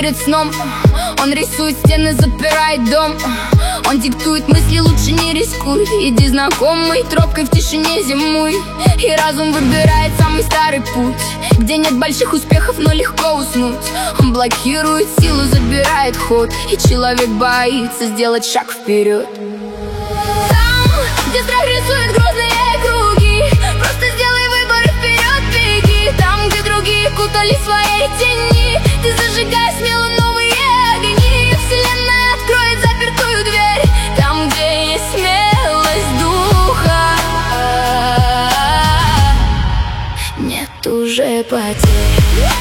перед сном. Он рисует стены, запирает дом. Он диктует мысли, лучше не рискуй. Иди знакомой тропкой в тишине зимуй. И разум выбирает самый старый путь, где нет больших успехов, но легко уснуть. Он блокирует силу, забирает ход, и человек боится сделать шаг вперед. Там, где страх рисует грозные круги, просто сделай выбор и вперед беги. Там, где другие кутались в своей тени, ты зажигай смело новые огни. Вселенная откроет запертую дверь. Там, где есть смелость духа, нет уже потерь.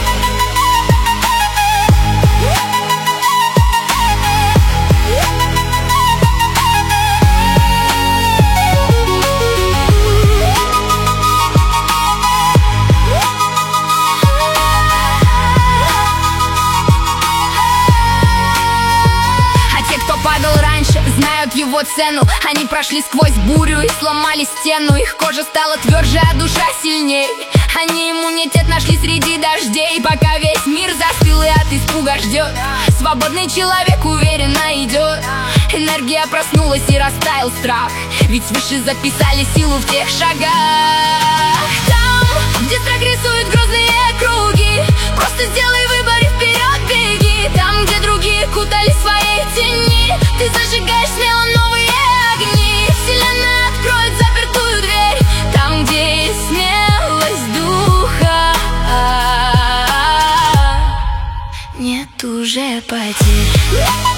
Падал раньше, знают его цену. Они прошли сквозь бурю и сломали стену. Их кожа стала тверже, а душа сильней. Они иммунитет нашли среди дождей. Пока весь мир застыл и от испуга ждет, свободный человек уверенно идет. Энергия проснулась и растаял страх, ведь свыше записали силу в тех шагах. Там, где страх рисует грозные круги, просто сделай выбор и вперед беги. Там, где другие кутались в своей тени, ты зажигаешь смело новые огни. Вселенная откроет запертую дверь. Там, где есть смелость духа, нет уже потерь.